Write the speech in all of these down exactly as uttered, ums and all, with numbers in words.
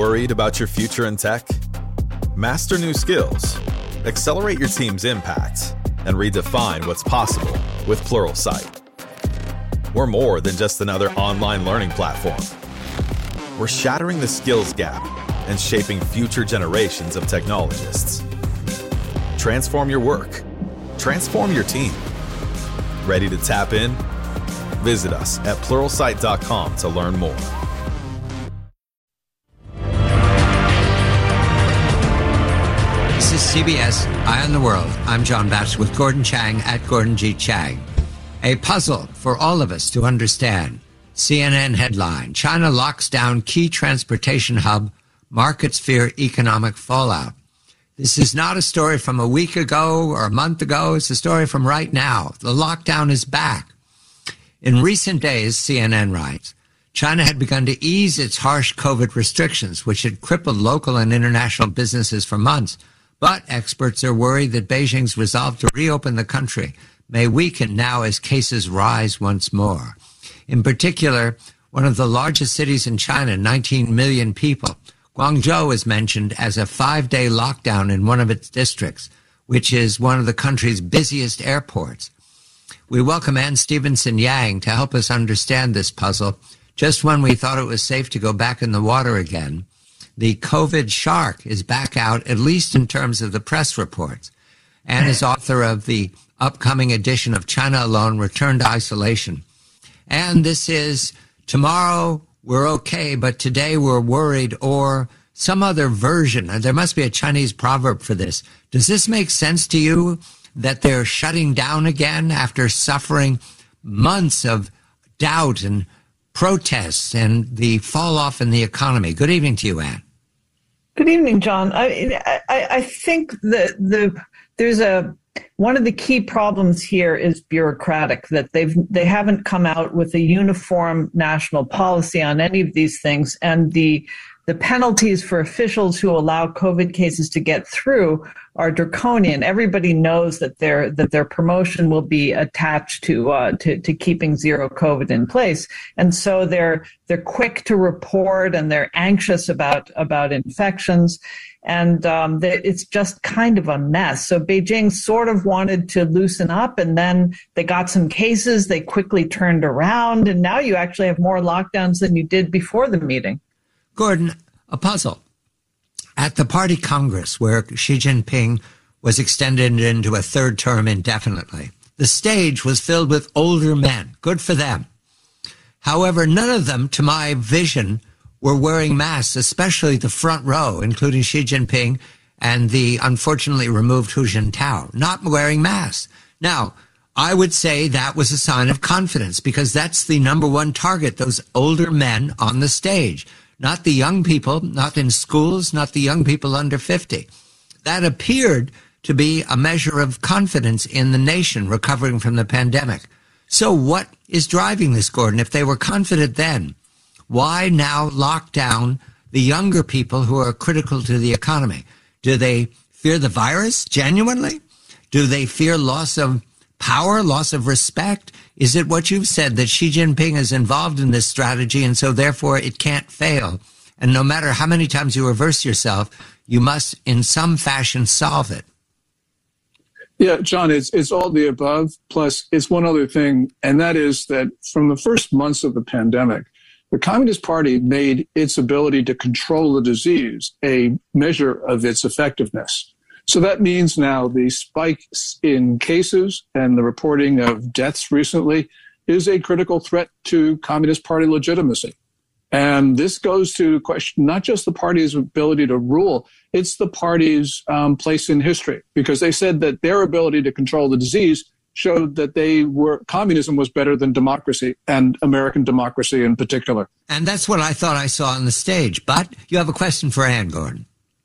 Worried about your future in tech? Master new skills, accelerate your team's impact, and redefine what's possible with Pluralsight. We're more than just another online learning platform. We're shattering the skills gap and shaping future generations of technologists. Transform your work. Transform your team. Ready to tap in? Visit us at pluralsight dot com to learn more. This is C B S Eye on the World. I'm John Batchelor with Gordon Chang at Gordon G. Chang. A puzzle for all of us to understand. C N N headline: China locks down key transportation hub, markets fear economic fallout. This is not a story from a week ago or a month ago. It's a story from right now. The lockdown is back. In recent days, C N N writes, China had begun to ease its harsh COVID restrictions, which had crippled local and international businesses for months. But experts are worried that Beijing's resolve to reopen the country may weaken now as cases rise once more. In particular, one of the largest cities in China, nineteen million people, Guangzhou is mentioned as a five-day lockdown in one of its districts, which is one of the country's busiest airports. We welcome Ann Stevenson Yang to help us understand this puzzle. Just when we thought it was safe to go back in the water again, the COVID shark is back out, at least in terms of the press reports. Ann is author of the upcoming edition of China Alone, Return to Isolation. And this is tomorrow we're okay, but today we're worried, or some other version. There must be a Chinese proverb for this. Does this make sense to you, that they're shutting down again after suffering months of doubt and protests and the fall off in the economy? Good evening to you, Ann. Good evening, John. I, I, I think that the there's a one of the key problems here is bureaucratic, that they've they haven't come out with a uniform national policy on any of these things, and the the penalties for officials who allow COVID cases to get through are draconian. Everybody knows that their that their promotion will be attached to uh, to, to keeping zero COVID in place, and so they're they're quick to report, and they're anxious about about infections, and um, they, it's just kind of a mess. So Beijing sort of wanted to loosen up, and then they got some cases. They quickly turned around, and now you actually have more lockdowns than you did before the meeting. Gordon, a puzzle. At the party congress where Xi Jinping was extended into a third term indefinitely, the stage was filled with older men. Good for them. However, none of them, to my vision, were wearing masks, especially the front row, including Xi Jinping and the unfortunately removed Hu Jintao, not wearing masks. Now, I would say that was a sign of confidence, because that's the number one target, those older men on the stage. Not the young people, not in schools, not the young people under fifty. That appeared to be a measure of confidence in the nation recovering from the pandemic. So what is driving this, Gordon? If they were confident then, why now lock down the younger people who are critical to the economy? Do they fear the virus genuinely? Do they fear loss of power, loss of respect? Is it what you've said, that Xi Jinping is involved in this strategy and so therefore it can't fail? And no matter how many times you reverse yourself, you must in some fashion solve it. Yeah, John, it's it's all the above. Plus, it's one other thing, and that is that from the first months of the pandemic, the Communist Party made its ability to control the disease a measure of its effectiveness. So that means now the spikes in cases and the reporting of deaths recently is a critical threat to Communist Party legitimacy. And this goes to question not just the party's ability to rule, it's the party's um, place in history, because they said that their ability to control the disease showed that they were communism was better than democracy, and American democracy in particular. And that's what I thought I saw on the stage. But you have a question for Ann, Gordon.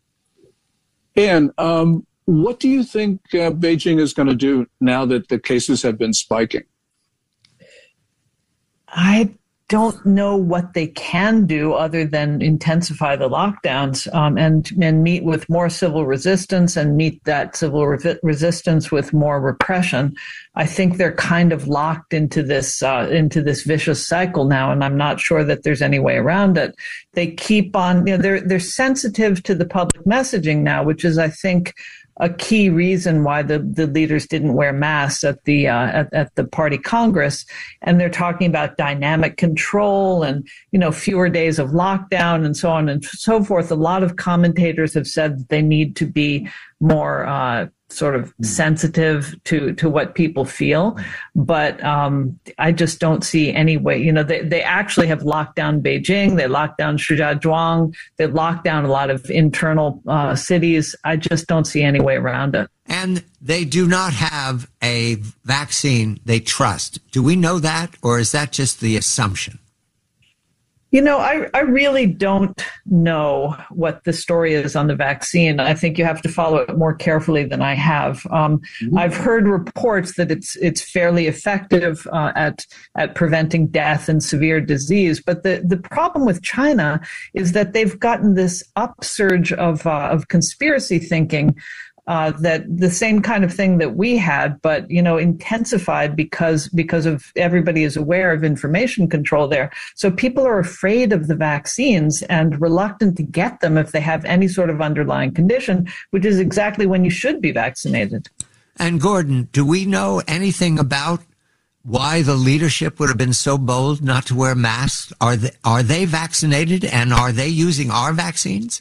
Ann, um, what do you think uh, Beijing is going to do now that the cases have been spiking? I don't know what they can do other than intensify the lockdowns um, and and meet with more civil resistance and meet that civil re- resistance with more repression. I think they're kind of locked into this uh, into this vicious cycle now, and I'm not sure that there's any way around it. They keep on, you know, they're they're sensitive to the public messaging now, which is, I think, a key reason why the, the leaders didn't wear masks at the uh, at, at the party Congress. And they're talking about dynamic control and, you know, fewer days of lockdown and so on and so forth. A lot of commentators have said that they need to be more uh, sort of sensitive to, to what people feel. But um, I just don't see any way. You know, they, they actually have locked down Beijing. They locked down Shijiazhuang. They locked down a lot of internal uh, cities. I just don't see any way around it. And they do not have a vaccine they trust. Do we know that, or is that just the assumption? You know, I, I really don't know what the story is on the vaccine. I think you have to follow it more carefully than I have. Um, mm-hmm. I've heard reports that it's it's fairly effective uh, at at preventing death and severe disease. But the, the problem with China is that they've gotten this upsurge of uh, of conspiracy thinking. Uh, that the same kind of thing that we had, but, you know, intensified because because of everybody is aware of information control there. So people are afraid of the vaccines and reluctant to get them if they have any sort of underlying condition, which is exactly when you should be vaccinated. And Gordon, do we know anything about why the leadership would have been so bold not to wear masks? Are they, are they vaccinated, and are they using our vaccines?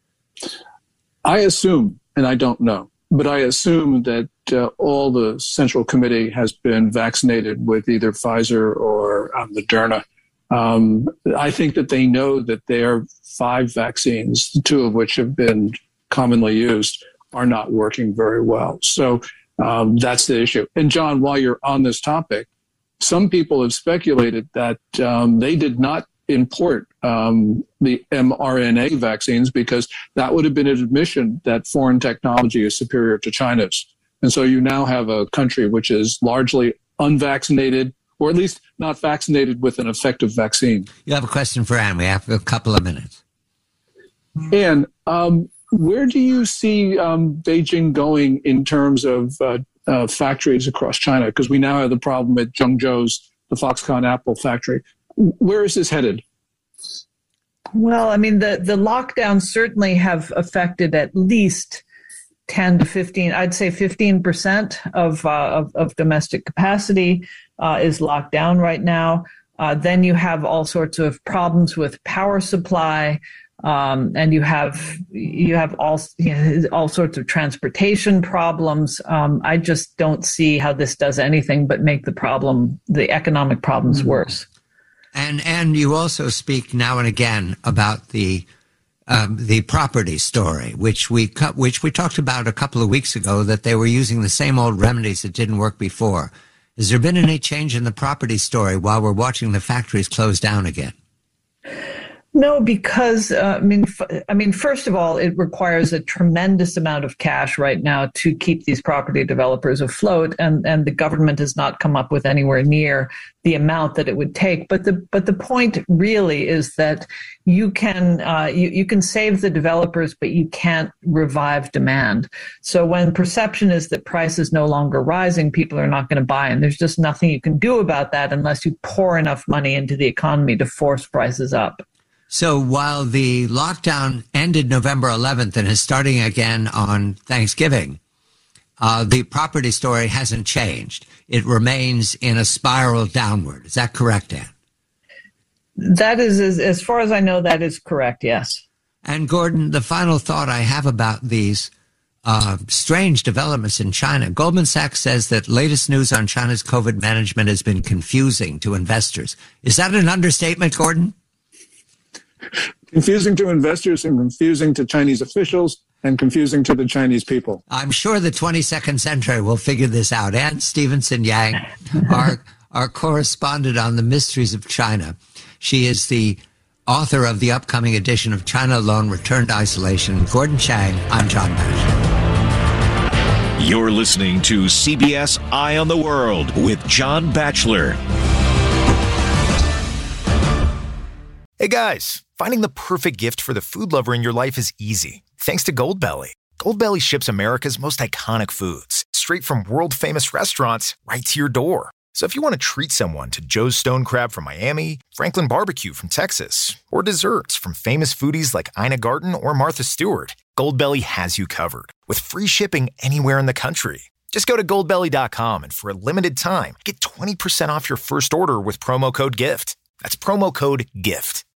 I assume, and I don't know, but I assume that uh, all the Central Committee has been vaccinated with either Pfizer or um, Moderna. Um, I think that they know that their five vaccines, two of which have been commonly used, are not working very well. So um, that's the issue. And John, while you're on this topic, some people have speculated that um, they did not import um, the mRNA vaccines because that would have been an admission that foreign technology is superior to China's. And so you now have a country which is largely unvaccinated, or at least not vaccinated with an effective vaccine. You have a question for Anne. We have a couple of minutes. Anne, um, where do you see um, Beijing going in terms of uh, uh, factories across China? Because we now have the problem at Zhengzhou's, the Foxconn Apple factory. Where is this headed? Well, I mean, the, the lockdowns certainly have affected at least ten to fifteen, I'd say fifteen percent of, uh, of, of domestic capacity uh, is locked down right now. Uh, then you have all sorts of problems with power supply, um, and you have you have all you know, all sorts of transportation problems. Um, I just don't see how this does anything but make the problem, the economic problems, mm-hmm. worse. And and you also speak now and again about the um, the property story, which we cu- which we talked about a couple of weeks ago, that they were using the same old remedies that didn't work before. Has there been any change in the property story while we're watching the factories close down again? No, because uh, I mean, f- I mean, first of all, it requires a tremendous amount of cash right now to keep these property developers afloat, and, and the government has not come up with anywhere near the amount that it would take. But the but the point really is that you can uh, you, you can save the developers, but you can't revive demand. So when perception is that price is no longer rising, people are not going to buy, and there's just nothing you can do about that unless you pour enough money into the economy to force prices up. So while the lockdown ended November eleventh and is starting again on Thanksgiving, uh, the property story hasn't changed. It remains in a spiral downward. Is that correct, Anne? That is, as, as far as I know, that is correct, yes. And Gordon, the final thought I have about these uh, strange developments in China. Goldman Sachs says that latest news on China's COVID management has been confusing to investors. Is that an understatement, Gordon? Confusing to investors and confusing to Chinese officials and confusing to the Chinese people. I'm sure the twenty-second century will figure this out. Anne Stevenson Yang, our, our correspondent on the mysteries of China. She is the author of the upcoming edition of China Alone, Return to Isolation. Gordon Chang, I'm John Batchelor. You're listening to C B S Eye on the World with John Batchelor. Hey guys, finding the perfect gift for the food lover in your life is easy, thanks to Goldbelly. Goldbelly ships America's most iconic foods straight from world-famous restaurants right to your door. So if you want to treat someone to Joe's Stone Crab from Miami, Franklin Barbecue from Texas, or desserts from famous foodies like Ina Garten or Martha Stewart, Goldbelly has you covered with free shipping anywhere in the country. Just go to goldbelly dot com and for a limited time, get twenty percent off your first order with promo code GIFT. That's promo code GIFT.